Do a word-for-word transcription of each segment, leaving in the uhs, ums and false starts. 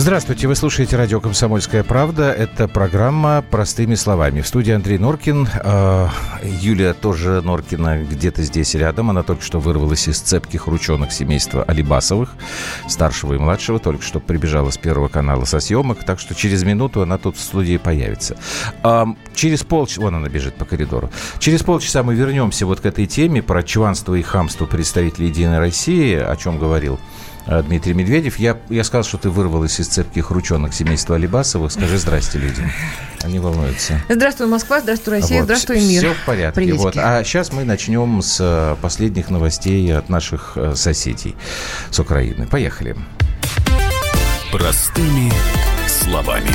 Здравствуйте, вы слушаете радио «Комсомольская правда». Это программа «Простыми словами». В студии Андрей Норкин. Э, Юлия тоже Норкина где-то здесь рядом. Она только что вырвалась из цепких ручонок семейства Алибасовых, старшего и младшего. Только что прибежала с Первого канала со съемок. Так что через минуту она тут в студии появится. Э, через полчаса... Вон она бежит по коридору. Через полчаса мы вернемся вот к этой теме про чванство и хамство представителей «Единой России», о чем говорил Дмитрий Медведев. Я, я сказал, что ты вырвалась из цепких ручонок семейства Алибасовых. Скажи здрасте людям. Они волнуются. Здравствуй, Москва, здравствуй, Россия, вот. Здравствуй, мир. Все в порядке. Вот. А сейчас мы начнем с последних новостей от наших соседей с Украины. Поехали. Простыми словами.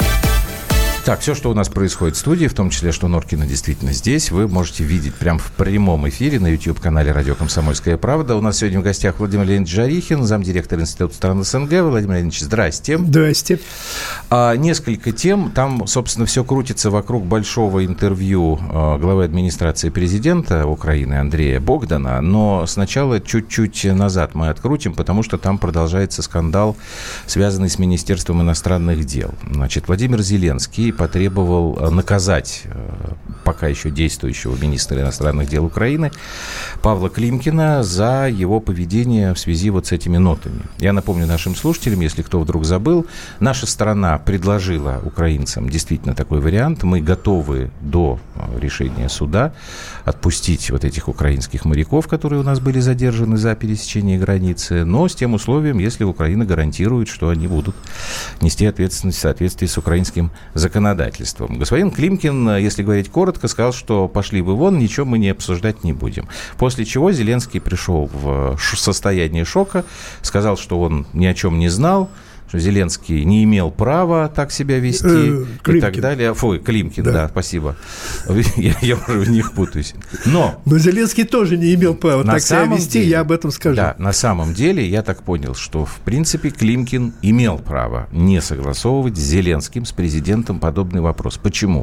Так, все, что у нас происходит в студии, в том числе, что Норкина действительно здесь, вы можете видеть прямо в прямом эфире на YouTube-канале «Радио Комсомольская правда». У нас сегодня в гостях Владимир Леонидович Жарихин, замдиректора Института стран СНГ. Владимир Леонидович, здрасте. Здрасте. А, несколько тем. Там, собственно, все крутится вокруг большого интервью а, главы администрации президента Украины Андрея Богдана. Но сначала чуть-чуть назад мы открутим, потому что там продолжается скандал, связанный с Министерством иностранных дел. Значит, Владимир Зеленский потребовал наказать пока еще действующего министра иностранных дел Украины Павла Климкина за его поведение в связи вот с этими нотами. Я напомню нашим слушателям, если кто вдруг забыл, наша страна предложила украинцам действительно такой вариант. Мы готовы до решения суда отпустить вот этих украинских моряков, которые у нас были задержаны за пересечение границы, но с тем условием, если Украина гарантирует, что они будут нести ответственность в соответствии с украинским законодательством. Господин Климкин, если говорить коротко, сказал, что пошли вы вон, ничего мы не обсуждать не будем. После чего Зеленский пришел в состояние шока, сказал, что он ни о чем не знал, что Зеленский не имел права так себя вести э, и так далее. Фу, Климкин, да, да спасибо. Я, я уже в них путаюсь. Но, Но Зеленский тоже не имел права так себя вести, деле, я об этом скажу. Да, на самом деле я так понял, что в принципе Климкин имел право не согласовывать с Зеленским, с президентом подобный вопрос. Почему?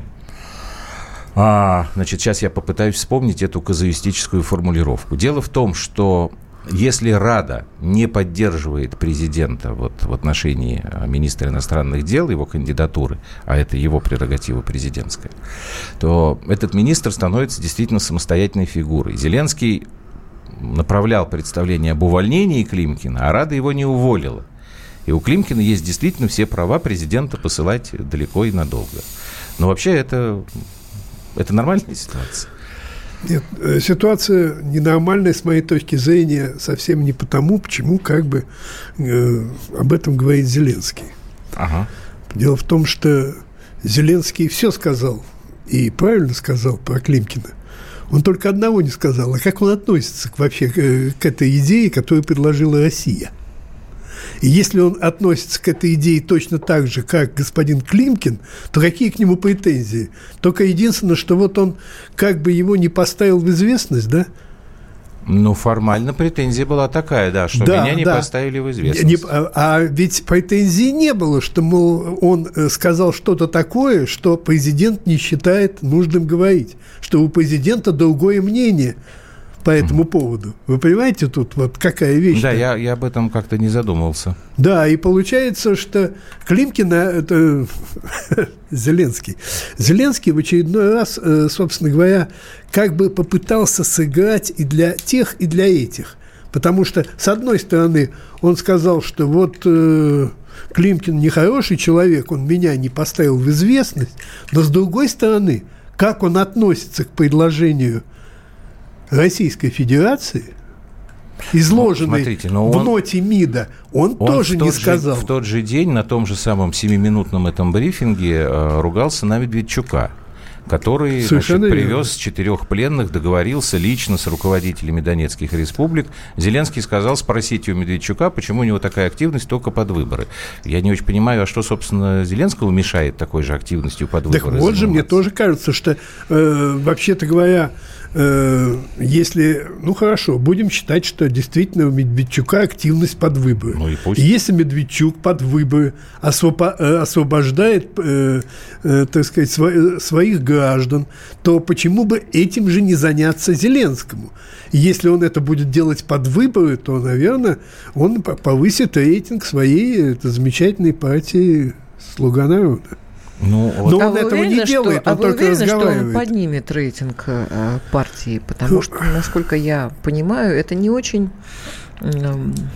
А, значит, сейчас я попытаюсь вспомнить эту казуистическую формулировку. Дело в том, что если Рада не поддерживает президента вот в отношении министра иностранных дел, его кандидатуры, а это его прерогатива президентская, то этот министр становится действительно самостоятельной фигурой. Зеленский направлял представление об увольнении Климкина, а Рада его не уволила. И у Климкина есть действительно все права президента посылать далеко и надолго. Но вообще это, это нормальная ситуация. Нет, ситуация ненормальная, с моей точки зрения, совсем не потому, почему как бы э, об этом говорит Зеленский. Ага. Дело в том, что Зеленский все сказал, и правильно сказал про Климкина. Он только одного не сказал, а как он относится к, вообще к, к этой идее, которую предложила Россия. И если он относится к этой идее точно так же, как господин Климкин, то какие к нему претензии? Только единственное, что вот он как бы его не поставил в известность, да? Ну, формально претензия была такая, да, что да, меня не да. поставили в известность. Не, а, а ведь претензии не было, что, мол, он сказал что-то такое, что президент не считает нужным говорить, что у президента другое мнение по этому mm-hmm. поводу. Вы понимаете, тут вот какая вещь? Да, я, я об этом как-то не задумывался. Да, и получается, что Климкина, это Зеленский, Зеленский в очередной раз, собственно говоря, как бы попытался сыграть и для тех, и для этих. Потому что, с одной стороны, он сказал, что вот э, Климкин нехороший человек, он меня не поставил в известность, но с другой стороны, как он относится к предложению Российской Федерации, изложенный ну, смотрите, но он, в ноте МИДа, он, он тоже не сказал. Же, в тот же день на том же самом семиминутном этом брифинге э, ругался на Медведчука, который значит, привез четырех пленных, договорился лично с руководителями Донецких республик. Зеленский сказал спросить у Медведчука, почему у него такая активность только под выборы. Я не очень понимаю, а что, собственно, Зеленскому мешает такой же активностью под выборы? Так вот же, мне тоже кажется, что, э, вообще-то говоря, э, если, ну хорошо, будем считать, что действительно у Медведчука активность под выборы. Ну и пусть. Если Медведчук под выборы освобо- освобождает, э, э, так сказать, сво- своих граждан, то почему бы этим же не заняться Зеленскому? И если он это будет делать под выборы, то, наверное, он повысит рейтинг своей это, замечательной партии «Слуга народа». Ну, вот. Но а он этого уверены, не делает, что, он а только вы уверены, разговаривает. что он поднимет рейтинг э, партии? Потому что, насколько я понимаю, это не очень... Э,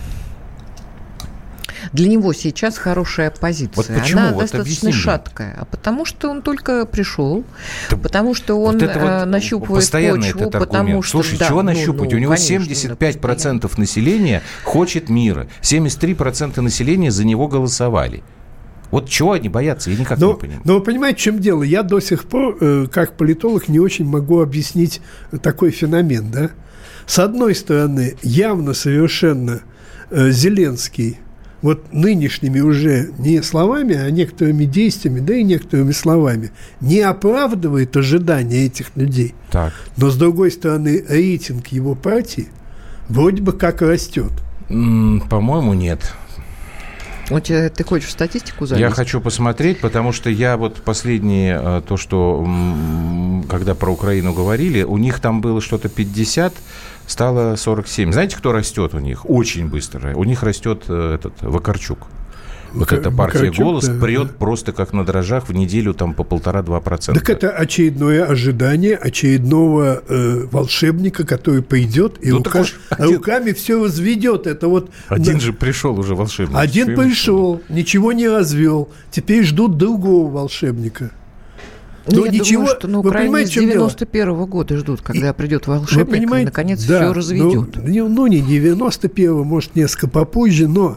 для него сейчас хорошая позиция. Вот почему? Она вот достаточно шаткая. А потому что он только пришел, да, потому что он вот вот нащупывает почву, потому что... Слушай, да, чего ну, нащупывать? Ну, У него конечно, семьдесят пять процентов да, населения хочет мира. семьдесят три процента населения за него голосовали. Вот чего они боятся, я никак но, не понимаю. Но вы понимаете, в чем дело? Я до сих пор, э, как политолог, не очень могу объяснить такой феномен. Да? С одной стороны, явно совершенно э, Зеленский вот нынешними уже не словами, а некоторыми действиями, да и некоторыми словами, не оправдывает ожидания этих людей. Так. Но, с другой стороны, рейтинг его партии вроде бы как растет. М-м, по-моему, нет. Вот ты хочешь статистику залезть? Я хочу посмотреть, потому что я вот последнее, то, что когда про Украину говорили, у них там было что-то пятьдесят, стало сорок семь. Знаете, кто растет у них? Очень быстро. У них растет этот Вакарчук. Вот эта партия Вакарчук, «Голос» да, прет да. просто как на дрожжах в неделю там по полтора-два процента. Так это очередное ожидание очередного э, волшебника, который придет и ну, рука, один... руками все разведет. Это вот, один на... же пришел уже волшебник. Один пришел, ничего не развел. Теперь ждут другого волшебника. Но я ничего, думаю, что на Украине с девяносто первого года ждут, когда и, придет волшебник и, наконец, да, все разведет. Ну, ну, не девяносто первого, может, несколько попозже, но...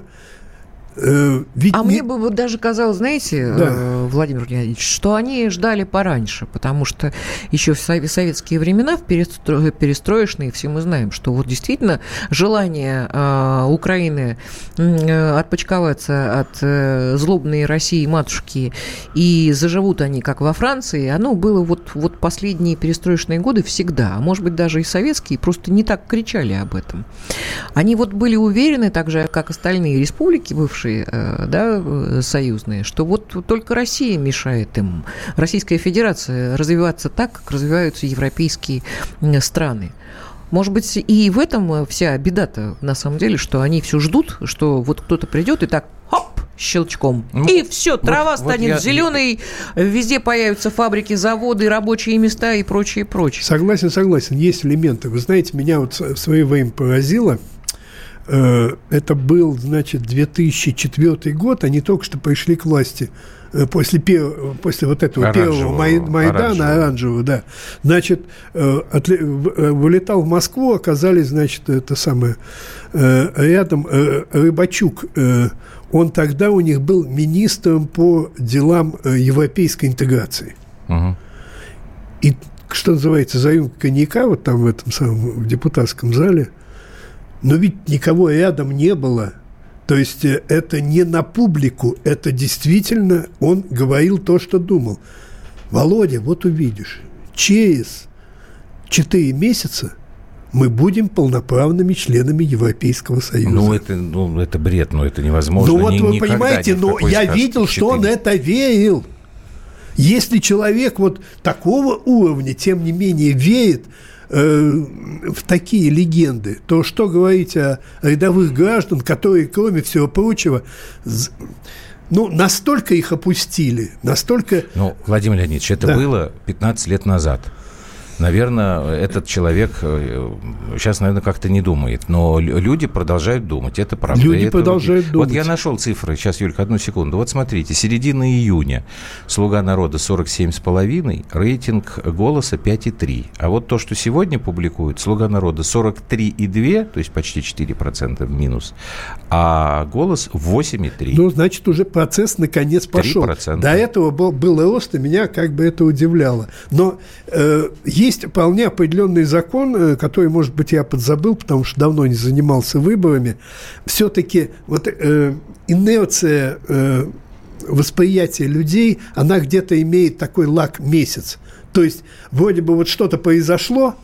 Э, ведь а не... мне бы даже казалось, знаете, да. э, Владимир Леонидович, что они ждали пораньше, потому что еще в советские времена, в перестро... перестроечные, все мы знаем, что вот действительно желание э, Украины э, отпочковаться от э, злобной России матушки, и заживут они, как во Франции, оно было вот, вот последние перестроечные годы всегда, а может быть даже и советские, просто не так кричали об этом. Они вот были уверены, так же, как остальные республики бывшие, да, союзные, что вот только Россия мешает им, Российская Федерация, развиваться так, как развиваются европейские страны. Может быть, и в этом вся беда-то, на самом деле, что они все ждут, что вот кто-то придет и так, хоп, щелчком. Ну, и все, трава вот, станет вот я... зеленой, везде появятся фабрики, заводы, рабочие места и прочее, прочее. Согласен, согласен, есть элементы. Вы знаете, меня вот в свое время поразило. Это был, значит, две тысячи четвёртый год, они только что пришли к власти после, пер... после вот этого оранжевого, первого Май... Майдана, оранжевого. оранжевого, да. Значит, отле... вылетал в Москву, оказались, значит, это самое, рядом Рыбачук, он тогда у них был министром по делам европейской интеграции. Угу. И, что называется, за рюмкой коньяка, вот там в этом самом в депутатском зале, но ведь никого рядом не было. То есть это не на публику, это действительно он говорил то, что думал. Володя, вот увидишь, через четыре месяца мы будем полноправными членами Европейского Союза. Ну, это, ну, это бред, но это невозможно. Ну, вот вы понимаете, но я видел, что он это верил. Если человек вот такого уровня, тем не менее, верит в такие легенды, то что говорить о рядовых граждан, которые, кроме всего прочего, ну, настолько их опустили, настолько... Ну, Владимир Леонидович, это да. было пятнадцать лет назад. Наверное, этот человек сейчас, наверное, как-то не думает. Но люди продолжают думать. Это правда. Люди это... продолжают думать. Вот я нашел цифры. Сейчас, Юлька, одну секунду. Вот смотрите. Середина июня. «Слуга народа» сорок семь с половиной. Рейтинг «Голоса» пять и три. А вот то, что сегодня публикуют, «Слуга народа» сорок три и два, то есть почти четыре процента в минус. А «Голос» восемь и три. Ну, значит, уже процесс наконец пошел. три процента. До этого был, был рост, и меня как бы это удивляло. Но э, есть вполне определенный закон, который, может быть, я подзабыл, потому что давно не занимался выборами. Все-таки вот э, инерция э, восприятия людей, она где-то имеет такой лак месяц. То есть вроде бы вот что-то произошло,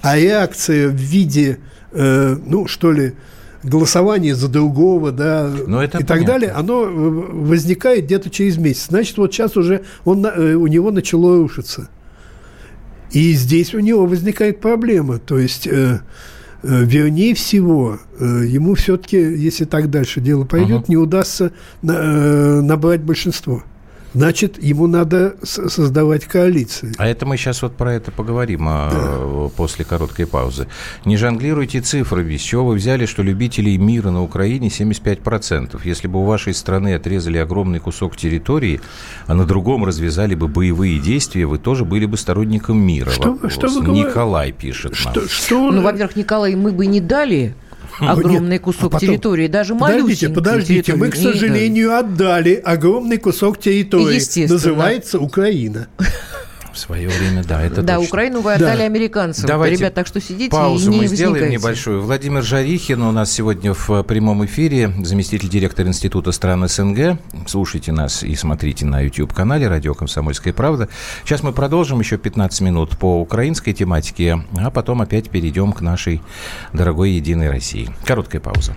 А реакция в виде, э, ну, что ли, голосования за другого, да, Но это и понятно. так далее, оно возникает где-то через месяц. Значит, вот сейчас уже он, у него начало рушиться. И здесь у него возникает проблема. То есть, э, э, вернее всего, э, ему все-таки, если так дальше дело пойдет, uh-huh. не удастся на, э, набрать большинство. Значит, ему надо создавать коалиции. А это мы сейчас вот про это поговорим да. после короткой паузы. Не жонглируйте цифрами. С чего вы взяли, что любителей мира на Украине семьдесят пять процентов? Если бы у вашей страны отрезали огромный кусок территории, а на другом развязали бы боевые действия, вы тоже были бы сторонником мира. Что, что вы Николай пишет что, нам. Что? Ну, во-первых, Николай, мы бы не дали... огромный Нет, кусок а потом, территории, даже малюсенький. Подождите, подождите, мы, к сожалению, отдали огромный кусок территории. Называется Украина. В свое время, да, это Да, точно. Украину вы отдали да. американцам. Давайте ребят, так что сидите паузу и не мы сделаем возникайте. Небольшую. Владимир Жарихин у нас сегодня в прямом эфире, заместитель директора Института стран СНГ. Слушайте нас и смотрите на YouTube-канале «Радио Комсомольская правда». Сейчас мы продолжим еще пятнадцать минут по украинской тематике, а потом опять перейдем к нашей дорогой Единой России. Короткая пауза.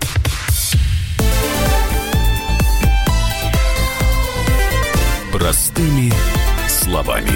Простыми словами.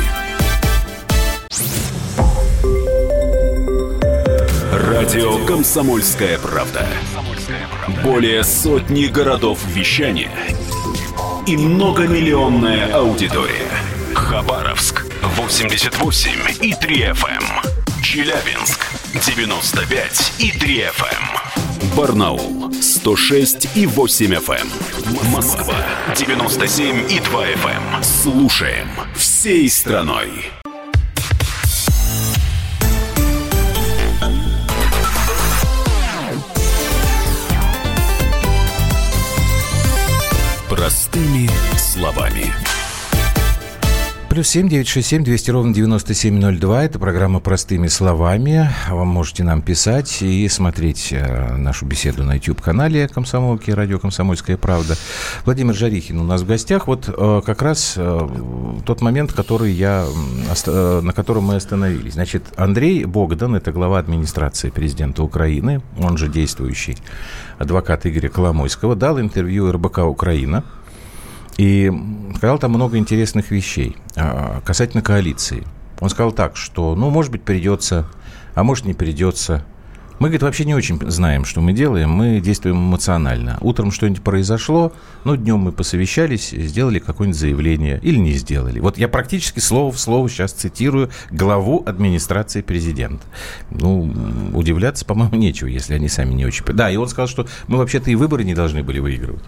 Радио «Комсомольская правда». Более сотни городов вещания и многомиллионная аудитория. Хабаровск восемьдесят восемь и три эф эм. Челябинск девяносто пять и три эф эм. Барнаул сто шесть и восемь эф эм. Москва девяносто семь и два эф эм. Слушаем всей страной. Простыми словами. Плюс семь девятьсот шестьдесят семь двести ровно девяносто семь ноль два. Это программа «Простыми словами». Вы можете нам писать и смотреть нашу беседу на YouTube-канале «Комсомолки», радио «Комсомольская правда». Владимир Жарихин у нас в гостях. Вот как раз тот момент, который я, на котором мы остановились. Значит, Андрей Богдан, это глава администрации президента Украины, он же действующий адвокат Игоря Коломойского, дал интервью эр бэ ка «Украина». И сказал там много интересных вещей касательно коалиции. Он сказал так, что, ну, может быть, придется, а может, не придется. Мы, говорит, вообще не очень знаем, что мы делаем, мы действуем эмоционально. Утром что-нибудь произошло, ну, днем мы посовещались, сделали какое-нибудь заявление или не сделали. Вот я практически слово в слово сейчас цитирую главу администрации президента. Ну, удивляться, по-моему, нечего, если они сами не очень... Да, и он сказал, что мы вообще-то и выборы не должны были выигрывать.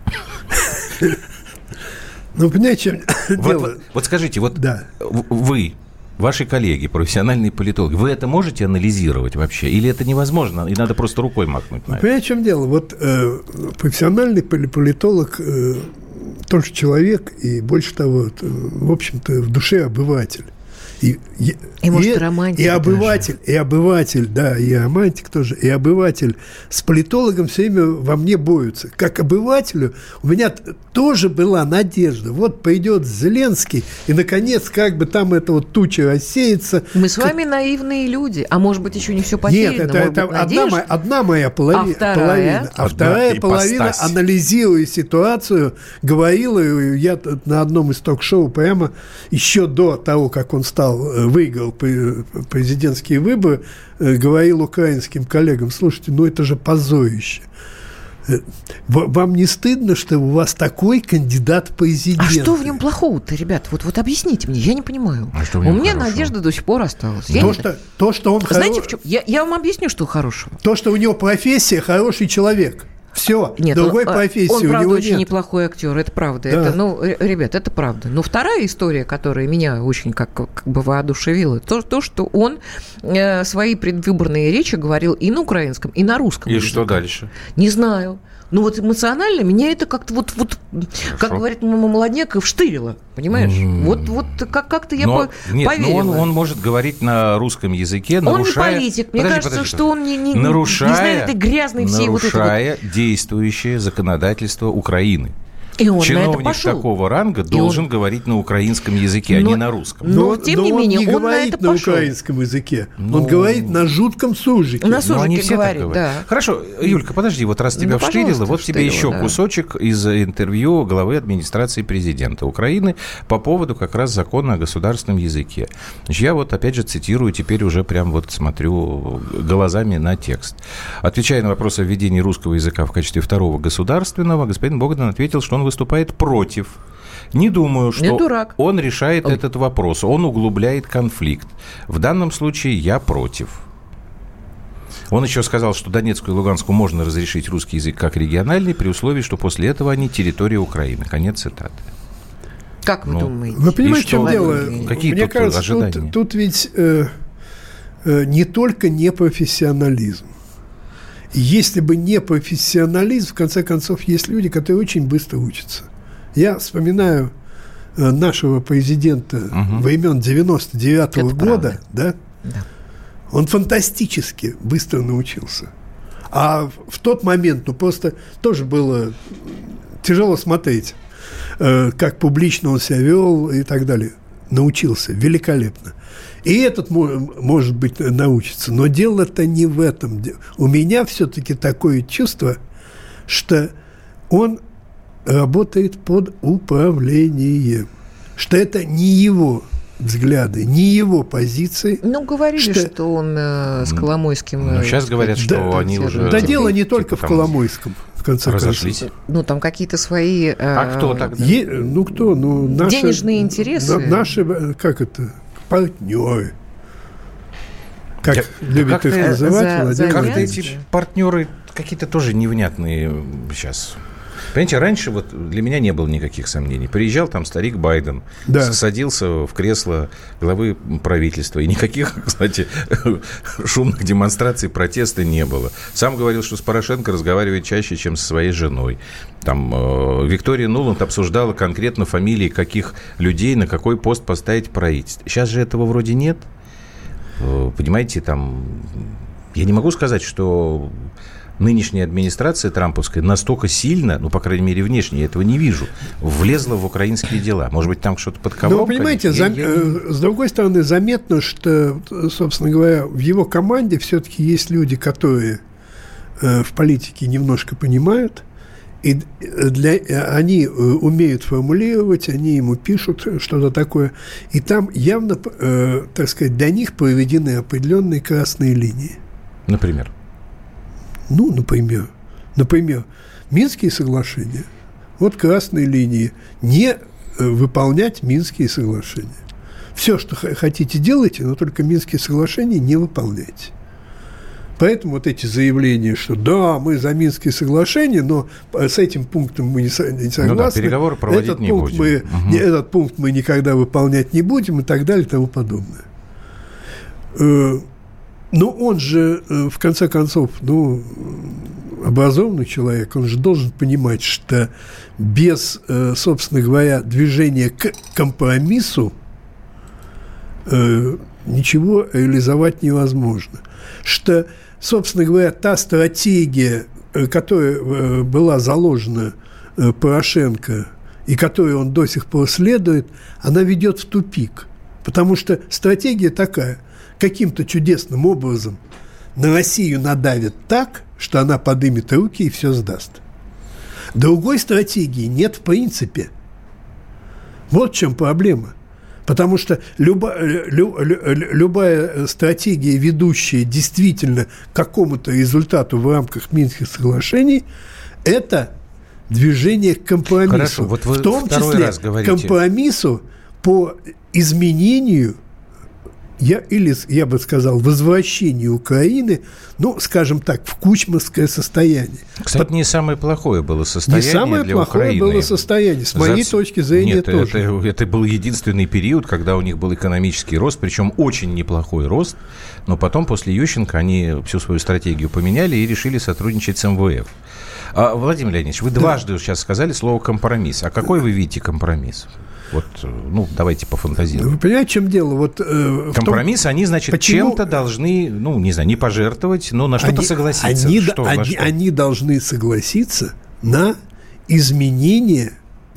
Ну, понимаете, вот, дело... вот, вот скажите, вот да. вы, ваши коллеги, профессиональные политологи, вы это можете анализировать вообще? Или это невозможно, и надо просто рукой махнуть на это? Понимаете, в чем дело? Вот э, профессиональный политолог э, тоже человек, и больше того, э, в общем-то, в душе обыватель. И, и, и, может, и романтик. И обыватель, даже. и обыватель, да, и романтик тоже, и обыватель с политологом все время во мне борются. Как обывателю у меня тоже была надежда. Вот пойдет Зеленский, и, наконец, как бы там эта вот туча рассеется. Мы с как... вами наивные люди, а может быть, еще не все потеряно. Нет, это, это одна, моя, одна моя полови... а вторая? половина. А вторая половина, анализируя ситуацию, говорила, я на одном из ток-шоу прямо еще до того, как он стал выиграл президентские выборы, говорил украинским коллегам: слушайте, ну это же позорище. Вам не стыдно, что у вас такой кандидат в президенты? А что в нем плохого-то, ребят? Вот, вот объясните мне, я не понимаю. А у меня хорошего? Надежда до сих пор осталась. То, не... что, то, что он Знаете, хоро... в чем? Я, я вам объясню, что хорошего. То, что у него профессия хороший человек. Все, нет, другой он, профессии он, у правда, него очень нет. неплохой актер, это правда. Да. Это, ну, ребят, это правда. Но вторая история, которая меня очень как, как бы воодушевила, то, то, что он э, свои предвыборные речи говорил и на украинском, и на русском. И языке. Что дальше? Не знаю. Ну вот эмоционально меня это как-то вот, вот как говорит молодняк, вштырило, понимаешь? Mm. Вот, вот как- как-то я но, по- нет, поверила. Но он, он может говорить на русском языке, нарушая... Он не политик. Мне подожди, кажется, подожди, что он не, не, нарушая, не знает этой грязной всей вот этой вот... Нарушая действующее законодательство Украины. И он чиновник такого ранга должен он... говорить на украинском языке, но, а не на русском. Но, но тем но не он менее, не он говорит на это на пошел. украинском языке. Но... Он говорит на жутком суржике. На суржике они все говорит, так да. Хорошо, Юлька, подожди, вот раз тебя ну, вштырило, вот тебе еще да. кусочек из интервью главы администрации президента Украины по поводу как раз закона о государственном языке. Значит, я вот опять же цитирую, теперь уже прям вот смотрю глазами на текст. Отвечая на вопрос о введении русского языка в качестве второго государственного, господин Богдан ответил, что он выступает против. Не думаю, что он решает он... этот вопрос. Он углубляет конфликт. В данном случае я против. Он еще сказал, что Донецку и Луганску можно разрешить русский язык как региональный, при условии, что после этого они территория Украины. Конец цитаты. Как вы ну, думаете? Вы понимаете, в чем дело? Какие Мне тут кажется, ожидания? Тут, тут ведь э, э, не только непрофессионализм. Если бы не профессионализм, в конце концов, есть люди, которые очень быстро учатся. Я вспоминаю э, нашего президента угу. времен девяносто девятого года, да? Да. Он фантастически быстро научился. А в, в тот момент, ну, просто тоже было тяжело смотреть, э, как публично он себя вел и так далее. Научился великолепно. И этот, может быть, научится. Но дело-то не в этом. У меня все-таки такое чувство, что он работает под управлением. Что это не его взгляды, не его позиции. Ну, говорили, что, что он э, с Коломойским... Ну, сейчас сказать, говорят, что да, они уже... Да дело не только типа в Коломойском, в конце разошлись. концов. Ну, там какие-то свои... Э, а кто тогда? Е, ну, кто? Ну, наши, денежные интересы? На, наши, как это, партнеры. Как Я, любит да их называть. За, как-то эти партнеры какие-то тоже невнятные сейчас... Понимаете, раньше вот для меня не было никаких сомнений. Приезжал там старик Байден, да. садился в кресло главы правительства. И никаких, кстати, шумных демонстраций, протеста не было. Сам говорил, что с Порошенко разговаривает чаще, чем со своей женой. Там э, Виктория Нуланд обсуждала конкретно фамилии каких людей на какой пост поставить в правительстве. Сейчас же этого вроде нет. Э, понимаете, там... Я не могу сказать, что... Нынешняя администрация трамповская настолько сильно, ну, по крайней мере, внешне, я этого не вижу, влезла в украинские дела. Может быть, там что-то под ковром? Ну, вы понимаете, зам... я... с другой стороны, заметно, что, собственно говоря, в его команде все-таки есть люди, которые э, в политике немножко понимают, и для... они умеют формулировать, они ему пишут что-то такое, и там явно, э, так сказать, для них проведены определенные красные линии. Например? Ну, например, например, Минские соглашения. Вот красные линии. Не выполнять Минские соглашения. Все, что хотите, делайте, но только Минские соглашения не выполняйте. Поэтому вот эти заявления, что да, мы за Минские соглашения, но с этим пунктом мы не согласны. Ну да, переговоры проводить этот не пункт будем. Мы, угу. Этот пункт мы никогда выполнять не будем и так далее и тому подобное. Но он же, в конце концов, ну, образованный человек, он же должен понимать, что без, собственно говоря, движения к компромиссу ничего реализовать невозможно. Что, собственно говоря, та стратегия, которая была заложена Порошенко и которой он до сих пор следует, она ведет в тупик. Потому что стратегия такая: каким-то чудесным образом на Россию надавят так, что она поднимет руки и все сдаст. Другой стратегии нет в принципе. Вот в чем проблема. Потому что люба, лю, лю, любая стратегия, ведущая действительно к какому-то результату в рамках Минских соглашений, это движение к компромиссу. Хорошо, вот вы в том числе раз говорите... компромиссу по изменению, я, или, я бы сказал, возвращению Украины, ну, скажем так, в кучмовское состояние. Кстати, Под... не самое плохое было состояние не самое для плохое Украины. было состояние, с моей За... точки зрения. Нет, тоже. Это, это был единственный период, когда у них был экономический рост, причем очень неплохой рост, но потом, после Ющенко, они всю свою стратегию поменяли и решили сотрудничать с эм вэ эф. А, Владимир Леонидович, вы да. дважды сейчас сказали слово «компромисс». А какой вы видите компромисс? Вот, ну, давайте пофантазируем. Вы понимаете, в чем дело? Вот, э, компромисс, том, они, значит, почему... чем-то должны, ну, не знаю, не пожертвовать, но на что-то они, согласиться. Они, что, они, что? они должны согласиться на изменение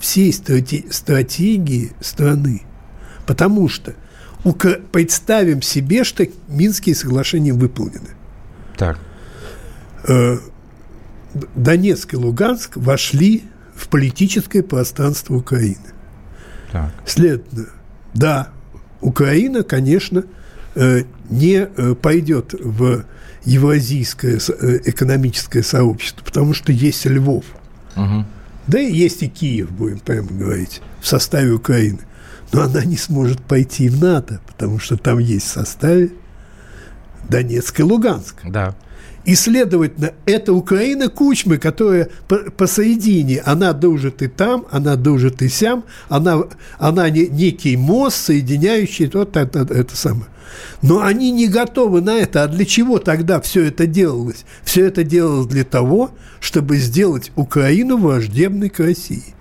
всей страте- стратегии страны. Потому что Укра- представим себе, что Минские соглашения выполнены. Так. Э- Донецк и Луганск вошли в политическое пространство Украины. Так. Следовательно, да, Украина, конечно, не пойдет в евразийское экономическое сообщество, потому что есть Львов. Угу. Да и есть и Киев, будем прямо говорить, в составе Украины. Но она не сможет пойти в НАТО, потому что там есть в составе Донецк и Луганск. Да. И, следовательно, это Украина Кучмы, которая посередине, она дружит и там, она дружит и сям, она, она не, некий мост, соединяющий вот это, это самое. Но они не готовы на это. А для чего тогда все это делалось? Все это делалось для того, чтобы сделать Украину враждебной к России.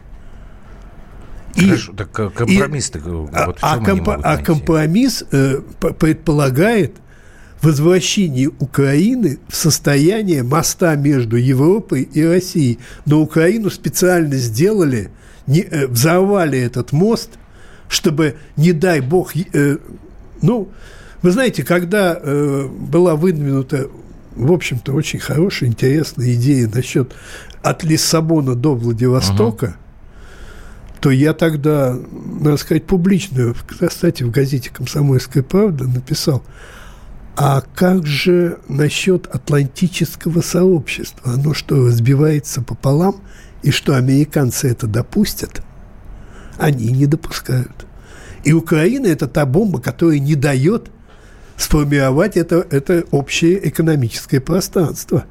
И, Хорошо, так компромисс, и, вот а, а, комп, а компромисс э, предполагает возвращение Украины в состояние моста между Европой и Россией. Но Украину специально сделали, не, э, взорвали этот мост, чтобы, не дай бог, э, ну, вы знаете, когда э, была выдвинута, в общем-то, очень хорошая, интересная идея насчет от Лиссабона до Владивостока, угу. то я тогда, надо сказать, публично, кстати, в газете «Комсомольская правда» написал: а как же насчет атлантического сообщества? Оно что, разбивается пополам? И что, американцы это допустят? Они не допускают. И Украина – это та бомба, которая не дает сформировать это, это общее экономическое пространство.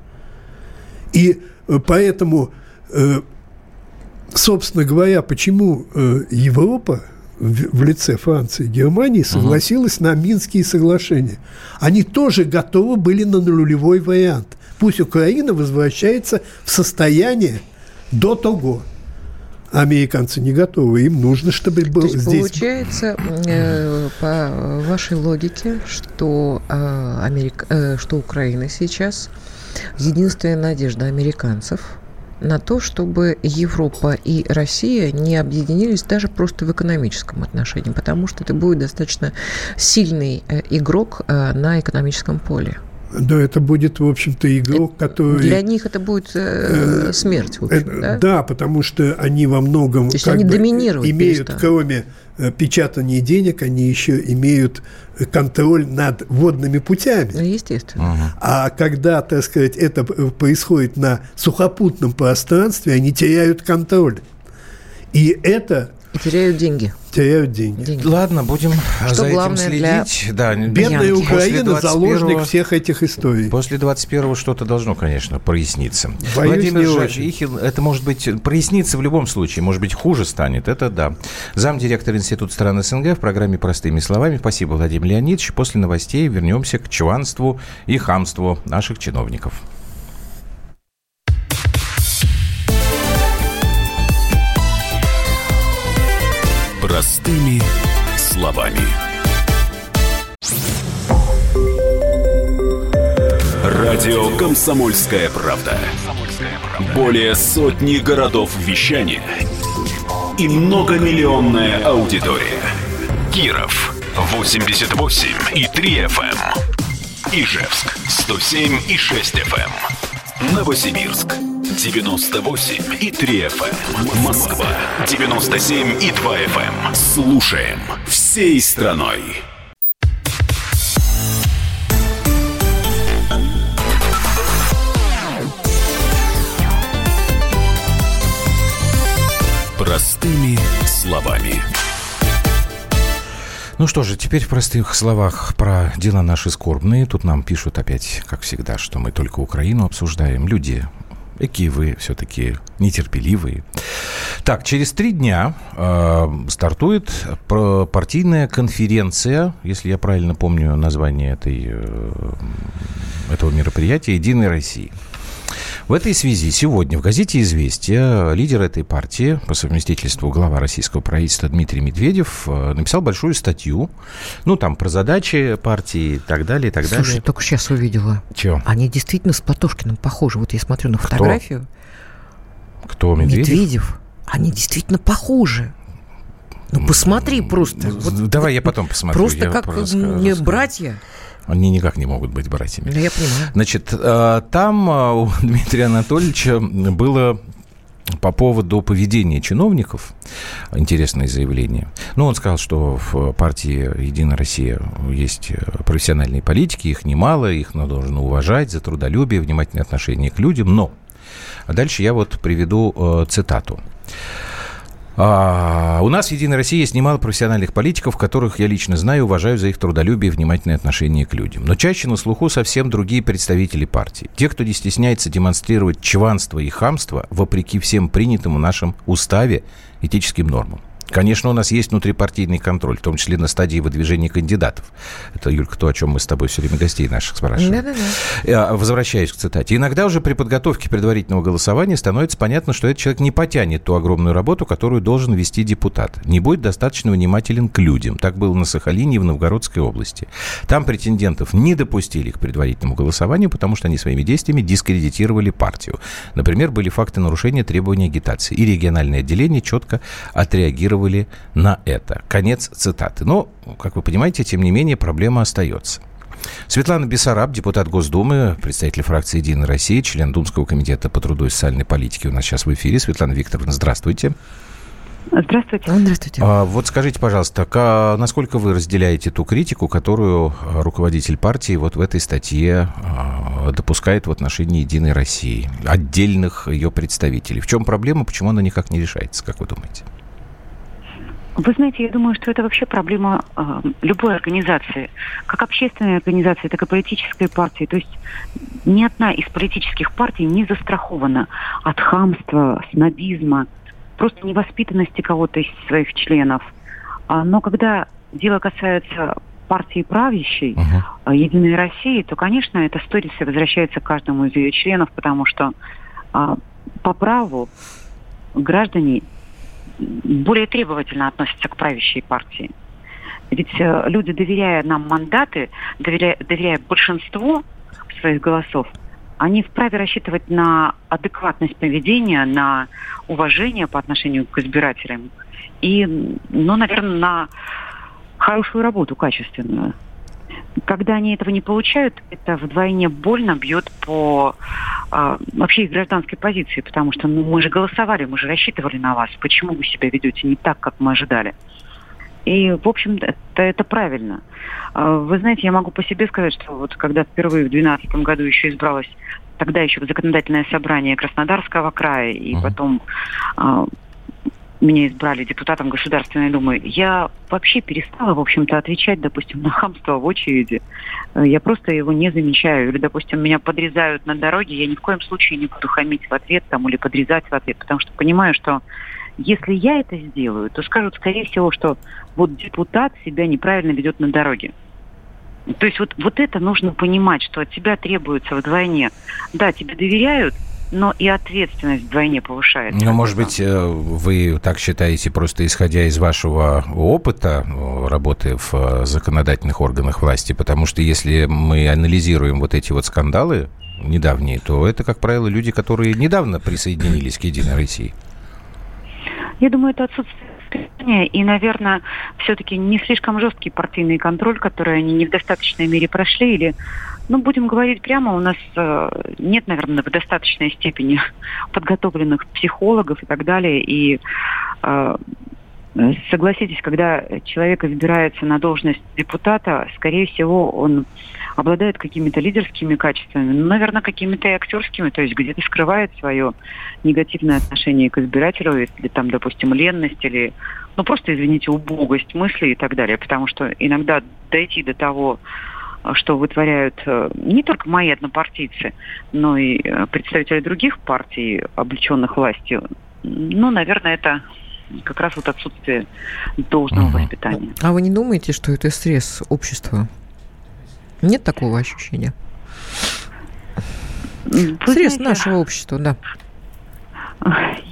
И поэтому, собственно говоря, почему Европа в лице Франции и Германии согласилась uh-huh. на Минские соглашения. Они тоже готовы были на нулевой вариант. Пусть Украина возвращается в состояние до того. Американцы не готовы. Им нужно, чтобы был здесь... Получается, э, по вашей логике, что, э, Америка, э, что Украина сейчас единственная надежда американцев на то, чтобы Европа и Россия не объединились даже просто в экономическом отношении, потому что это будет достаточно сильный игрок на экономическом поле. Да, это будет, в общем-то, игрок, который... Для них это будет э, смерть, в общем, э, да? Да, потому что они во многом... То есть они доминировать имеют, перестанут. Кроме печатания денег, они еще имеют контроль над водными путями. Ну, естественно. Угу. А когда, так сказать, это происходит на сухопутном пространстве, они теряют контроль. И это... И теряют деньги. Теряют деньги. деньги. Ладно, будем Что за этим следить. Для... Да, бедная Украина заложник всех этих историй. После двадцать первого что-то должно, конечно, проясниться. Боюсь, Владимир Жарихин, это может быть прояснится в любом случае, может быть, хуже станет, это да. Замдиректор Института стран СНГ в программе «Простыми словами». Спасибо, Владимир Леонидович. После новостей вернемся к чванству и хамству наших чиновников. Простыми словами. Радио «Комсомольская правда». Более сотни городов вещания и многомиллионная аудитория. Киров восемьдесят восемь и три эф эм, Ижевск сто семь и шесть эф эм, Новосибирск девяносто восемь и три эф эм, Москва девяносто семь и два эф эм. Слушаем всей страной. Простыми словами. Ну что же, теперь в простых словах про дела наши скорбные. Тут нам пишут опять, как всегда, что мы только Украину обсуждаем. Люди, какие вы все-таки нетерпеливые. Так, через три дня э, стартует партийная конференция, если я правильно помню название этой, э, этого мероприятия, «Единой России». В этой связи сегодня в газете «Известия» лидер этой партии, по совместительству глава российского правительства Дмитрий Медведев, написал большую статью, ну, там, про задачи партии и так далее, и так Слушай, далее. только сейчас увидела. Чего? Они действительно с Платошкиным похожи. Вот я смотрю на фотографию. Кто? Кто, Медведев? Медведев. они действительно похожи. Ну, посмотри просто. Вот, давай я потом посмотрю. Просто я как не братья. Они никак не могут быть братьями. Да, я понимаю. Значит, там у Дмитрия Анатольевича было по поводу поведения чиновников интересное заявление. Ну, он сказал, что в партии «Единая Россия» есть профессиональные политики, их немало, их нужно уважать за трудолюбие, внимательное отношение к людям. Но а дальше я вот приведу э, цитату. А, у нас в «Единой России» есть немало профессиональных политиков, которых я лично знаю и уважаю за их трудолюбие и внимательное отношение к людям. Но чаще на слуху совсем другие представители партии. Те, кто не стесняется демонстрировать чванство и хамство вопреки всем принятым в нашем уставе этическим нормам. Конечно, у нас есть внутрипартийный контроль, в том числе на стадии выдвижения кандидатов. Это, Юлька, то, о чем мы с тобой все время гостей наших спрашиваем. Да-да-да. Возвращаясь к цитате. Иногда уже при подготовке предварительного голосования становится понятно, что этот человек не потянет ту огромную работу, которую должен вести депутат. Не будет достаточно внимателен к людям. Так было на Сахалине и в Новгородской области. Там претендентов не допустили к предварительному голосованию, потому что они своими действиями дискредитировали партию. Например, были факты нарушения требований агитации. И региональное отделение четко отреагировало на это. Конец цитаты. Но, как вы понимаете, тем не менее, проблема остается. Светлана Бессараб, депутат Госдумы, представитель фракции «Единая Россия», член Думского комитета по труду и социальной политике у нас сейчас в эфире. Светлана Викторовна, здравствуйте. Здравствуйте. Здравствуйте. А, вот скажите, пожалуйста, а насколько вы разделяете ту критику, которую руководитель партии вот в этой статье а, допускает в отношении «Единой России», отдельных ее представителей? В чем проблема, почему она никак не решается, как вы думаете? Вы знаете, я думаю, что это вообще проблема э, любой организации, как общественной организации, так и политической партии. То есть ни одна из политических партий не застрахована от хамства, снобизма, просто невоспитанности кого-то из своих членов. А, но когда дело касается партии правящей, uh-huh. «Единой России», то, конечно, эта сторис возвращается к каждому из ее членов, потому что э, по праву граждане более требовательно относятся к правящей партии. Ведь э, люди, доверяя нам мандаты, доверяя, доверяя большинству своих голосов, они вправе рассчитывать на адекватность поведения, на уважение по отношению к избирателям и, ну, наверное, на хорошую работу, качественную. Когда они этого не получают, это вдвойне больно бьет по э, вообще их гражданской позиции, потому что ну, мы же голосовали, мы же рассчитывали на вас. Почему вы себя ведете не так, как мы ожидали? И, в общем, это, это правильно. Э, вы знаете, я могу по себе сказать, что вот когда впервые в две тысячи двенадцатом году еще избралась, тогда еще в законодательное собрание Краснодарского края, и uh-huh. потом... Э, меня избрали депутатом Государственной Думы, я вообще перестала, в общем-то, отвечать, допустим, на хамство в очереди. Я просто его не замечаю. Или, допустим, меня подрезают на дороге, я ни в коем случае не буду хамить в ответ там, или подрезать в ответ, потому что понимаю, что если я это сделаю, то скажут, скорее всего, что вот депутат себя неправильно ведет на дороге. То есть вот, вот это нужно понимать, что от тебя требуется вдвойне. Да, тебе доверяют, но и ответственность вдвойне повышается. Ну, может быть, вы так считаете, просто исходя из вашего опыта работы в законодательных органах власти, потому что если мы анализируем вот эти вот скандалы недавние, то это, как правило, люди, которые недавно присоединились к «Единой России». Я думаю, это отсутствие и, наверное, все-таки не слишком жесткий партийный контроль, который они не в достаточной мере прошли, или, ну, будем говорить прямо, у нас э, нет, наверное, в достаточной степени подготовленных психологов и так далее, и э, согласитесь, когда человек избирается на должность депутата, скорее всего, он обладает какими-то лидерскими качествами, ну, наверное, какими-то и актерскими, то есть где-то скрывает свое негативное отношение к избирателю, или там, допустим, ленность, или, ну, просто, извините, убогость мыслей и так далее, потому что иногда дойти до того, что вытворяют не только мои однопартийцы, но и представители других партий, облеченных властью, ну, наверное, это как раз вот отсутствие должного uh-huh. воспитания. А вы не думаете, что это стресс общества? Нет такого ощущения? Вы Срез знаете, нашего общества, да.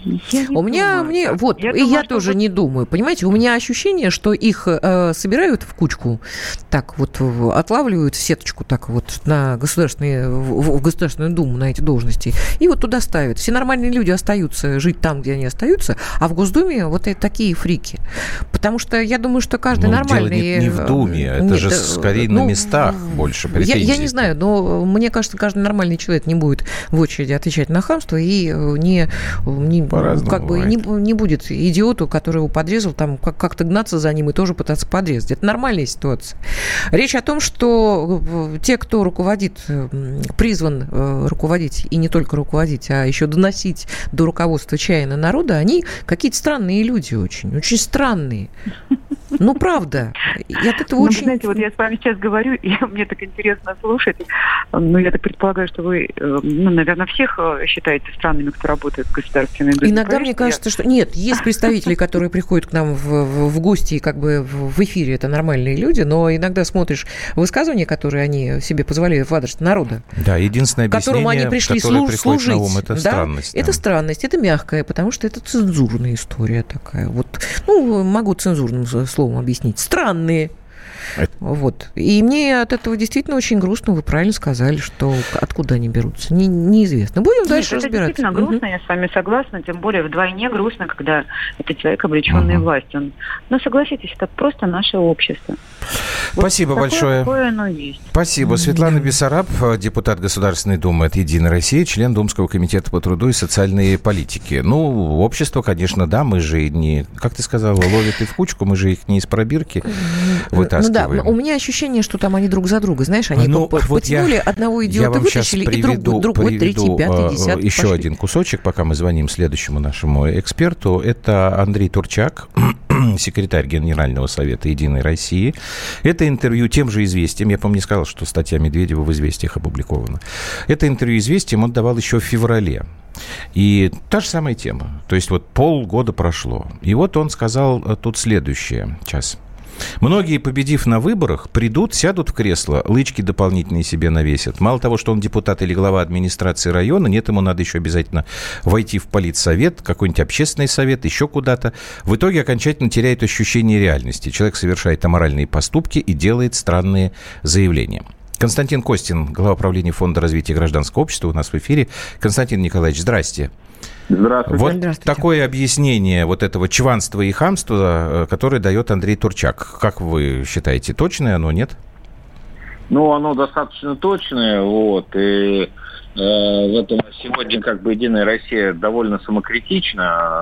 У меня, думаю, мне, вот, я и думаю, я тоже вы... не думаю, понимаете, у меня ощущение, что их э, собирают в кучку, так вот отлавливают в сеточку, так вот на государственные, в, в Государственную Думу на эти должности, и вот туда ставят. Все нормальные люди остаются жить там, где они остаются, а в Госдуме вот такие фрики. Потому что я думаю, что каждый ну, нормальный... Дело не, не в Думе, это Нет, же скорее ну, на местах больше претензий. Я, я не знаю, но мне кажется, каждый нормальный человек не будет в очереди отвечать на хамство и не... не как бы не, не будет идиоту, который его подрезал, там как- как-то гнаться за ним и тоже пытаться подрезать. Это нормальная ситуация. Речь о том, что те, кто руководит, призван руководить, и не только руководить, а еще доносить до руководства чаяния народа, они какие-то странные люди очень, очень странные. Ну, правда. И от этого ну, очень... знаете, вот я с вами сейчас говорю, и мне так интересно слушать. Ну, я так предполагаю, что вы, ну, наверное, всех считаете странными, кто работает в государственной думе. Иногда мне кажется, я... что... Нет, есть представители, которые приходят к нам в, в, в гости, и как бы в эфире это нормальные люди, но иногда смотришь высказывания, которые они себе позволяют в адрес народа. Да, единственное объяснение, которому они пришли служ- служить. На ум, это да? странность. Да. Это странность, это мягкая, потому что это цензурная история такая. Вот, ну, могу цензурным словом объяснить. Странные. Это... Вот. И мне от этого действительно очень грустно. Вы правильно сказали, что откуда они берутся. Не, неизвестно. Будем Нет, дальше это разбираться. Действительно грустно, угу. Я с вами согласна. Тем более вдвойне грустно, когда это человек, облеченный угу. властью. Но согласитесь, это просто наше общество. Спасибо вот большое. Такое оно есть. Спасибо. Mm-hmm. Светлана Бессараб, депутат Государственной Думы от «Единой России», член Думского комитета по труду и социальной политике. Ну, общество, конечно, да, мы же не, как ты сказала, ловят и в кучку, мы же их не из пробирки вытаскиваем. Ну да, у меня ощущение, что там они друг за друга, знаешь, они ну, вот потянули, я, одного идиота вытащили, приведу, и друг, другой, третий, пятый, десятый еще пошли. Один кусочек, пока мы звоним следующему нашему эксперту. Это Андрей Турчак, секретарь Генерального совета «Единой России». Это интервью тем же «Известиям». Я, помню, не сказал, что статья Медведева в «Известиях» опубликована. Это интервью «Известиям» он давал еще в феврале. И та же самая тема. То есть вот полгода прошло. И вот он сказал тут следующее. Сейчас. Многие, победив на выборах, придут, сядут в кресло, лычки дополнительные себе навесят. Мало того, что он депутат или глава администрации района, нет, ему надо еще обязательно войти в политсовет, какой-нибудь общественный совет, еще куда-то. В итоге окончательно теряет ощущение реальности. Человек совершает аморальные поступки и делает странные заявления. Константин Костин, глава правления Фонда развития гражданского общества, у нас в эфире. Константин Николаевич, здрасте. Здравствуйте. Вот Здравствуйте. Такое объяснение вот этого чванства и хамства, которое дает Андрей Турчак. Как вы считаете, точное оно, нет? Ну, оно достаточно точное, вот, и э, в этом сегодня как бы «Единая Россия» довольно самокритична,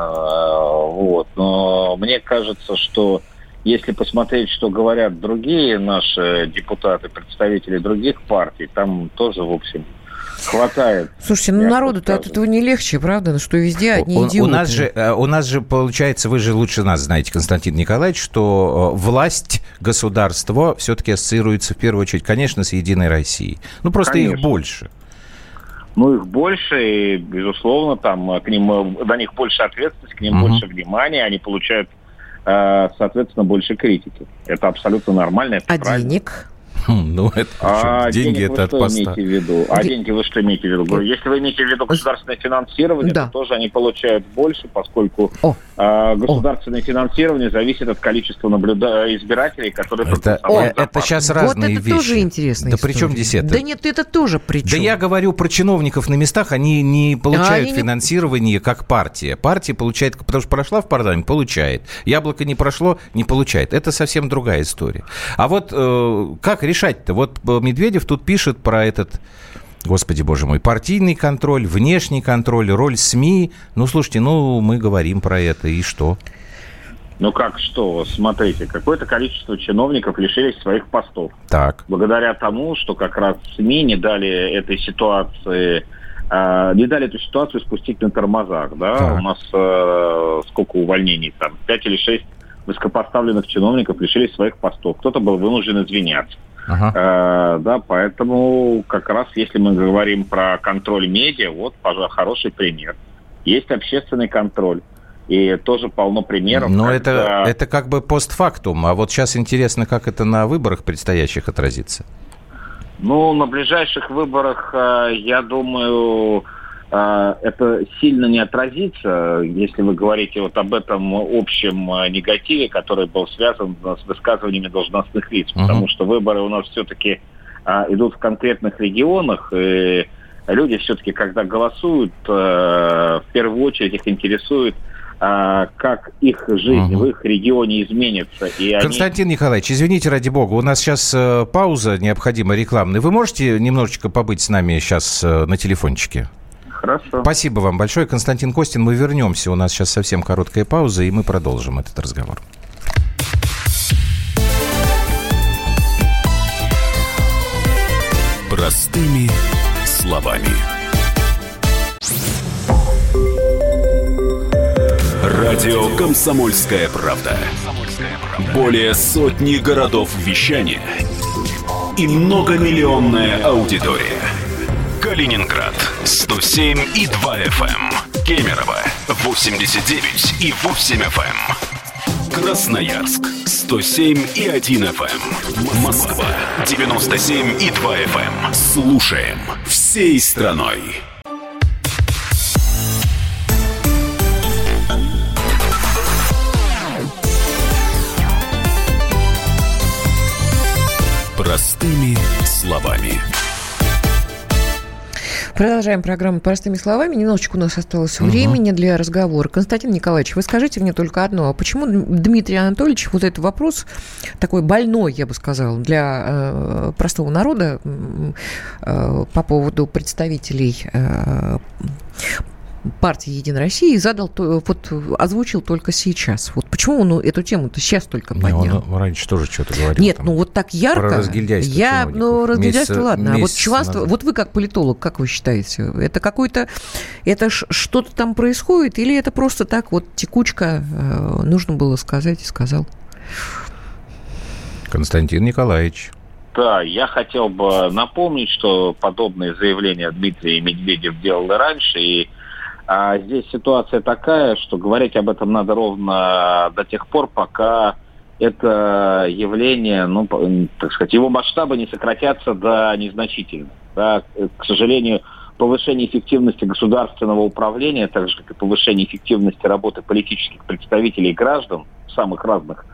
э, вот, но мне кажется, что если посмотреть, что говорят другие наши депутаты, представители других партий, там тоже, в общем, хватает. Слушайте, ну народу-то от этого не легче, правда? Ну что везде одни у, идиоты. У нас, же, у нас же получается, вы же лучше нас знаете, Константин Николаевич, что власть, государство все-таки ассоциируется в первую очередь, конечно, с «Единой Россией». Ну просто конечно. Их больше. Ну, их больше, и, безусловно, там к ним, до них больше ответственности, к ним угу. больше внимания, они получают, соответственно, больше критики. Это абсолютно нормально. Это а правильно. Денег? Ну, это а деньги это от поста. Имеете в виду? А деньги вы что имеете в виду? Если вы имеете в виду государственное финансирование, да. то тоже они получают больше, поскольку э, государственное О. финансирование зависит от количества наблюда... избирателей, которые... Это, О, это сейчас разные вот это вещи. Вот это тоже интересно. Да при чем здесь это? Да нет, это тоже при чем. Да я говорю про чиновников на местах, они не получают а финансирование не... как партия. Партия получает, потому что прошла в парламент, получает. Яблоко не прошло, не получает. Это совсем другая история. А вот э, как решать-то? Вот Медведев тут пишет про этот, господи боже мой, партийный контроль, внешний контроль, роль СМИ. Ну, слушайте, ну, мы говорим про это, и что? Ну, как что? Смотрите, какое-то количество чиновников лишились своих постов. Так. Благодаря тому, что как раз СМИ не дали этой ситуации, э, не дали эту ситуацию спустить на тормозах, да? Так. У нас э, сколько увольнений там? Пять или шесть высокопоставленных чиновников лишились своих постов. Кто-то был вынужден извиняться. Ага. Э, да, поэтому как раз если мы говорим про контроль медиа, вот, пожалуйста, хороший пример. Есть общественный контроль. И тоже полно примеров. Но когда... это, это как бы постфактум. А вот сейчас интересно, как это на выборах предстоящих отразится. Ну, на ближайших выборах, я думаю, это сильно не отразится, если вы говорите вот об этом общем негативе, который был связан с высказываниями должностных лиц, uh-huh. потому что выборы у нас все-таки идут в конкретных регионах, и люди все-таки, когда голосуют, в первую очередь их интересует, как их жизнь угу. в их регионе изменится. И Константин они... Николаевич, извините, ради бога, у нас сейчас пауза необходимая рекламная. Вы можете немножечко побыть с нами сейчас на телефончике? Хорошо. Спасибо вам большое. Константин Костин, мы вернемся. У нас сейчас совсем короткая пауза, и мы продолжим этот разговор. Простыми словами. Радио «Комсомольская правда». Более сотни городов вещания и многомиллионная аудитория. Калининград сто семь и два эф эм, Кемерово восемьдесят девять и восемь эф эм, Красноярск сто семь и один эф эм, Москва девяносто семь и два эф эм. Слушаем всей страной. Простыми словами. Продолжаем программу «Простыми словами». Немножечко у нас осталось угу. времени для разговора. Константин Николаевич, вы скажите мне только одно. А почему Дмитрий Анатольевич, вот этот вопрос, такой больной, я бы сказала, для э, простого народа э, по поводу представителей э, партии «Единая Россия» задал, вот озвучил только сейчас. Вот почему он эту тему-то сейчас только поднял? Не, он раньше тоже что-то говорил. Нет, ну вот так ярко. Про разгильдяйство я, ну, разгильдяйство, месяц, ладно. А вот чувство, назад. Вот вы как политолог, как вы считаете, это какой-то, это что-то там происходит, или это просто так вот текучка, э, нужно было сказать и сказал? Константин Николаевич. Да, я хотел бы напомнить, что подобные заявления Дмитрий Медведев делал и раньше, и А здесь ситуация такая, что говорить об этом надо ровно до тех пор, пока это явление, ну, так сказать, его масштабы не сократятся до незначительных. Да, к сожалению, повышение эффективности государственного управления, так же как и повышение эффективности работы политических представителей и граждан в самых разных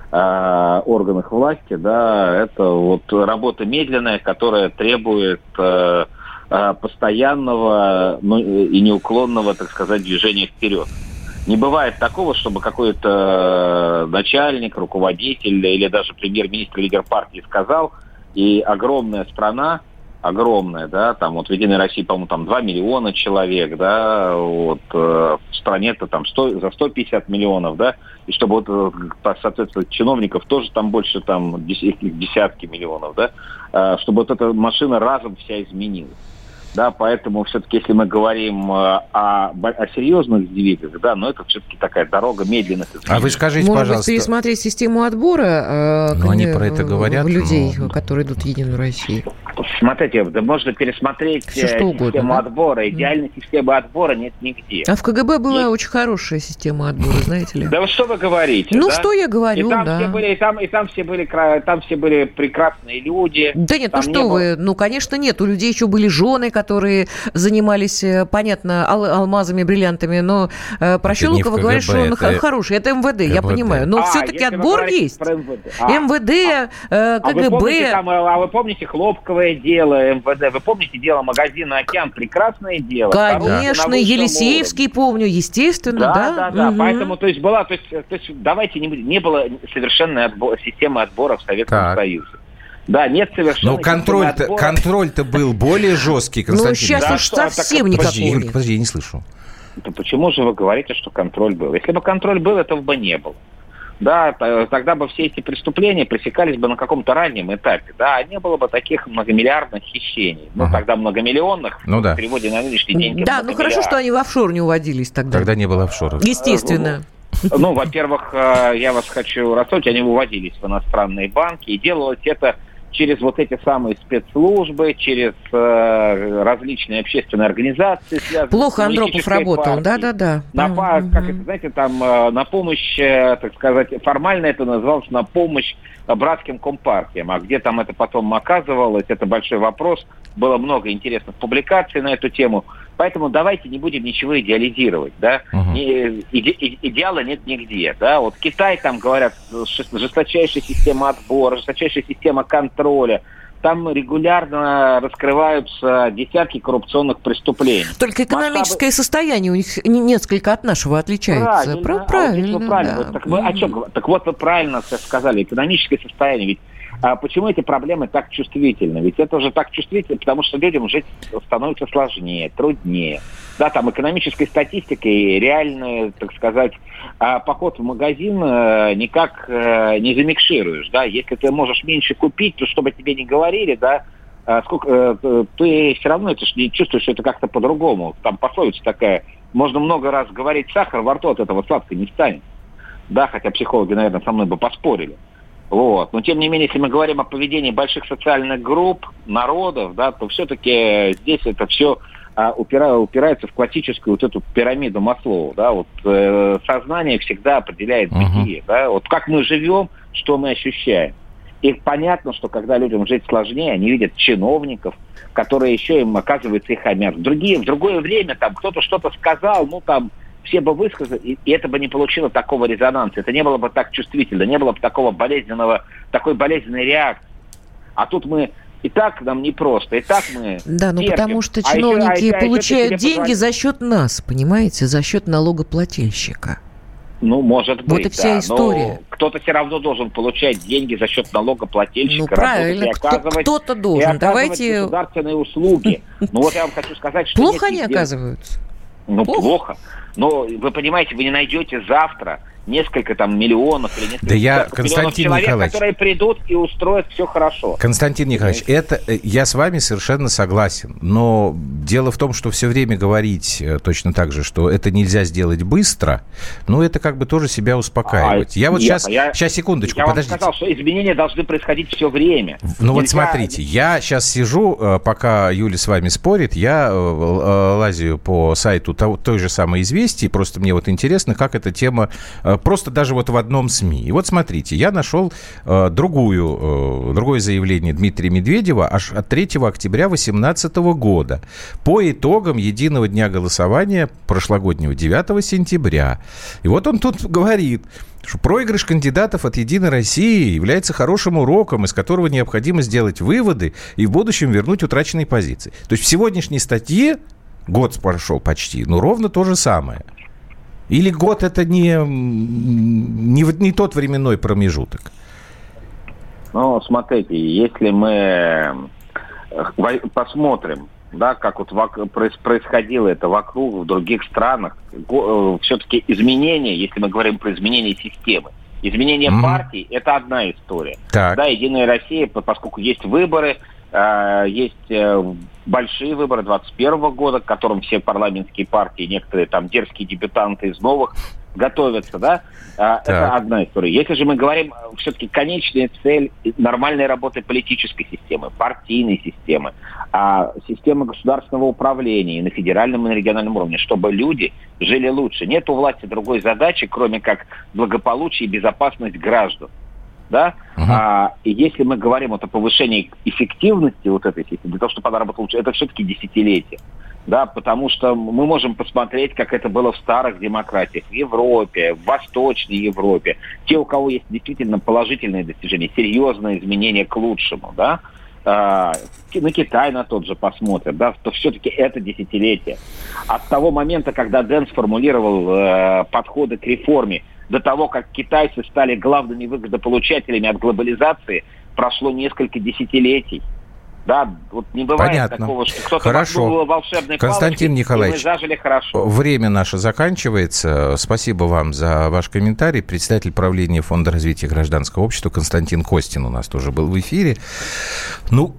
э, органах власти, да, это вот работа медленная, которая требует э, постоянного, ну, и неуклонного, так сказать, движения вперед. Не бывает такого, чтобы какой-то начальник, руководитель или даже премьер-министр, лидер партии сказал, и огромная страна, огромная, да, там вот в «Единой России», по-моему, там два миллиона человек, да, вот в стране-то там сто, за сто пятьдесят миллионов, да, и чтобы вот, соответственно, чиновников тоже там больше там десятки миллионов, да, чтобы вот эта машина разом вся изменилась. Да, поэтому все-таки, если мы говорим о, о серьезных сдвигах, да, но это все-таки такая дорога медленных изменений. А вы скажите, Может пожалуйста... быть, пересмотреть систему отбора э, они про это говорят, людей, но... которые идут в «Единую Россию»? Смотрите, да можно пересмотреть Все, систему угодно, да? отбора. Идеальной mm. системы отбора нет нигде. А в КГБ была нет. очень хорошая система отбора, знаете ли. Да вы что вы говорите? Ну, да? что я говорю, и там да. Все были, и, там, и там, все были, там все были прекрасные люди. Да нет, там ну что не вы, было... ну, конечно, нет. У людей еще были жены, которые занимались, понятно, ал- алмазами, бриллиантами, но э, про Щелокова говорят, что он это... хороший. Это МВД, МВД, я понимаю. Но а, все-таки отбор есть. МВД, а, МВД э, КГБ. А вы, помните, там, а вы помните хлопковое дело МВД? Вы помните дело магазина «Океан»? Прекрасное дело. Конечно, Елисеевский уровне. Помню, естественно, да. Да, да, да. Угу. Поэтому, то есть, была, то есть, то есть давайте не, не было совершенной отбор, системы отбора в Советском так. Союзе. Да, нет совершенно. Но контроль-то, контроль-то был более жесткий, Константин. Ну, сейчас да, уж что, совсем так, никакой. Подожди, Юль, подожди, я не слышу. То почему же вы говорите, что контроль был? Если бы контроль был, этого бы не было. Да, тогда бы все эти преступления пресекались бы на каком-то раннем этапе. Да, не было бы таких многомиллиардных хищений. Ну, ага. тогда многомиллионных, ну, да. в переводе на нынешние деньги. Да, ну хорошо, что они в офшор не уводились тогда. Тогда не было офшоров. Естественно. Ну, ну, во-первых, я вас хочу расстроить, они выводились в иностранные банки, и делалось это через вот эти самые спецслужбы, через э, различные общественные организации. Плохо Андропов работал, да-да-да. На, mm-hmm. Как это, знаете, там э, на помощь, э, так сказать, формально это называлось на помощь братским компартиям. А где там это потом оказывалось, это большой вопрос. Было много интересных публикаций на эту тему. Поэтому давайте не будем ничего идеализировать, да. Uh-huh. Не, иде, идеала нет нигде, да. Вот Китай, там говорят, жесточайшая система отбора, жесточайшая система контроля. Там регулярно раскрываются десятки коррупционных преступлений. Только экономическое Масштабы... состояние у них несколько от нашего отличается. Правильно, Про- правильно, а вот правильно. Да. Вот, так, вы, о чем? Так вот вы правильно сказали, экономическое состояние. Ведь а почему эти проблемы так чувствительны? Ведь это уже так чувствительно, потому что людям жить становится сложнее, труднее. Да, там экономической статистикой реальный, так сказать, поход в магазин никак не замикшируешь. Да? Если ты можешь меньше купить, то чтобы тебе не говорили, да, сколько, ты все равно это не чувствуешь, что это как-то по-другому. Там пословица такая: можно много раз говорить сахар, во рту от этого сладко не станет. Да, хотя психологи, наверное, со мной бы поспорили. Вот. Но, тем не менее, если мы говорим о поведении больших социальных групп, народов, да, то все-таки здесь это все а, упира, упирается в классическую вот эту пирамиду Маслоу. Да, вот, э, сознание всегда определяет бытие. Uh-huh. Да, вот как мы живем, что мы ощущаем. И понятно, что когда людям жить сложнее, они видят чиновников, которые еще им, оказывается, их хамят. Другие, в другое время там кто-то что-то сказал, ну там, все бы высказали, и это бы не получило такого резонанса, это не было бы так чувствительно, не было бы такого болезненного, такой болезненной реакции. А тут мы и так нам непросто, и так мы Да, ну терпим. потому что чиновники а еще, а, получают а деньги позвонить. за счет нас, понимаете, за счет налогоплательщика. Ну, может быть, вот и вся да, история. Но кто-то все равно должен получать деньги за счет налогоплательщика. Ну, правильно, кто, кто-то должен. И Давайте... государственные услуги. Ну, вот я вам хочу сказать, что... Плохо они оказываются? Ну, плохо. плохо. Но вы понимаете, вы не найдете завтра несколько там миллионов или несколько да я, миллионов человек, Николаевич, которые придут и устроят все хорошо. Константин Николаевич, это, я с вами совершенно согласен. Но дело в том, что все время говорить точно так же, что это нельзя сделать быстро, ну, это как бы тоже себя успокаивать. А, я вот нет, сейчас, я, сейчас, секундочку, я подождите. Я вам сказал, что изменения должны происходить все время. Ну, нельзя... вот смотрите, я сейчас сижу, пока Юля с вами спорит, я лазю по сайту той же самой «Известий», просто мне вот интересно, как эта тема... Просто даже вот в одном СМИ. И вот смотрите, я нашел э, другую, э, другое заявление Дмитрия Медведева аж от третьего октября две тысячи восемнадцатого года по итогам единого дня голосования прошлогоднего девятого сентября. И вот он тут говорит, что проигрыш кандидатов от «Единой России» является хорошим уроком, из которого необходимо сделать выводы и в будущем вернуть утраченные позиции. То есть в сегодняшней статье, год прошел почти, ну ровно то же самое. Или год это не, не, не тот временной промежуток? Ну, смотрите, если мы посмотрим, да, как вот происходило это вокруг, в других странах, все-таки изменения, если мы говорим про изменение системы, изменение mm-hmm. партий – это одна история. Так. Да, «Единая Россия», поскольку есть выборы, есть большие выборы двадцать первого года, к которым все парламентские партии, некоторые там дерзкие дебютанты из новых готовятся, да, так. Это одна история. Если же мы говорим, все-таки конечная цель нормальной работы политической системы, партийной системы, системы государственного управления на федеральном и на региональном уровне, чтобы люди жили лучше. Нет у власти другой задачи, кроме как благополучие и безопасность граждан. Да? Uh-huh. А, и если мы говорим вот о повышении эффективности вот этой системы, для того, чтобы она работала лучше, это все-таки десятилетие. Да? Потому что мы можем посмотреть, как это было в старых демократиях, в Европе, в Восточной Европе. Те, у кого есть действительно положительные достижения, серьезные изменения к лучшему, да? а, на Китай на тот же посмотрим, да? То все-таки это десятилетие. От того момента, когда Дэн сформулировал э, подходы к реформе, до того, как китайцы стали главными выгодополучателями от глобализации, прошло несколько десятилетий. Да, вот не бывает Понятно. Такого, что кто-то хорошо. волшебной Константин палочкой, Николаевич, и мы зажили хорошо. Время наше заканчивается. Спасибо вам за ваш комментарий. Председатель правления Фонда развития гражданского общества Константин Костин у нас тоже был в эфире. Ну...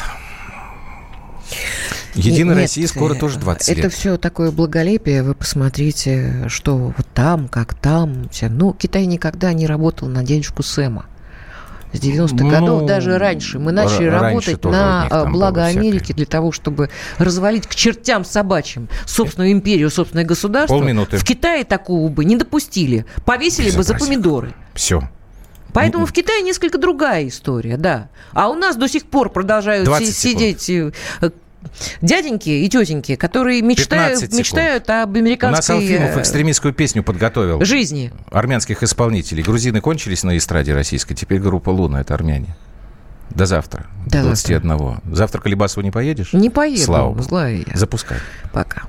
Единая Нет, Россия скоро тоже двадцать лет. Это все такое благолепие. Вы посмотрите, что вот там, как там. Ну, Китай никогда не работал на дядюшку Сэма. С девяностых ну, годов, даже раньше. Мы начали работать на благо Америки всякое. Для того, чтобы развалить к чертям собачьим собственную империю, собственное государство. Полминуты. В Китае такого бы не допустили. Повесили бы за помидоры. Все. Поэтому в Китае несколько другая история, да. А у нас до сих пор продолжают сидеть дяденьки и тетеньки, которые мечтают, мечтают об американской... У нас Алфимов экстремистскую песню подготовил. Жизни. Армянских исполнителей. Грузины кончились на эстраде российской, теперь группа «Луна» — это армяне. До завтра. До двадцати одного. Завтра к Колебасову не поедешь? Не поеду. Слава Богу. Злая я. Запускай. Пока.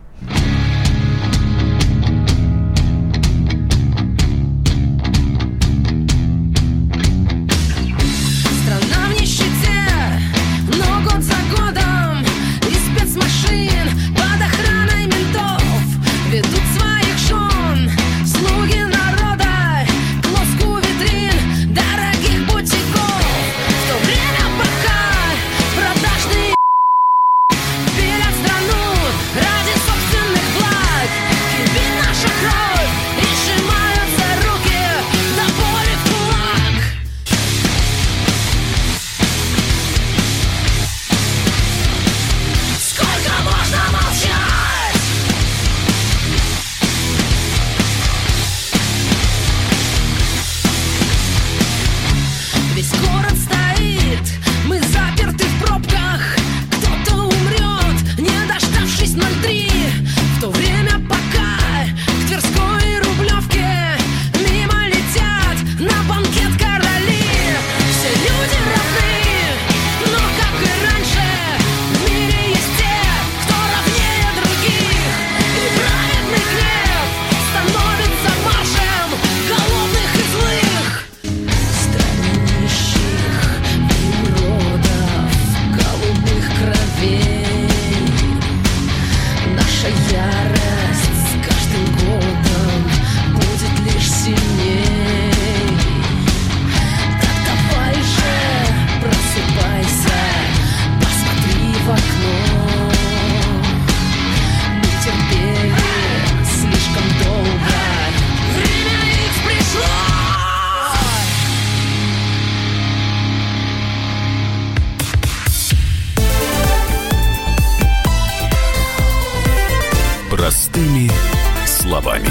Простыми словами.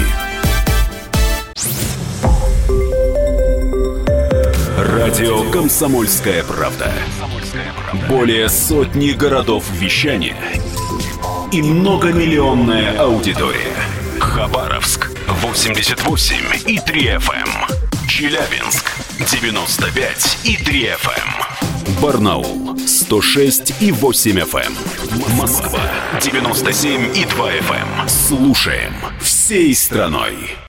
Радио «Комсомольская правда». Более сотни городов вещания и многомиллионная аудитория. Хабаровск восемьдесят восемь и три эф эм. Челябинск девяносто пять и три эф эм. Барнаул сто шесть и восемь эф эм. Москва девяносто семь и два эф эм. Слушаем всей страной.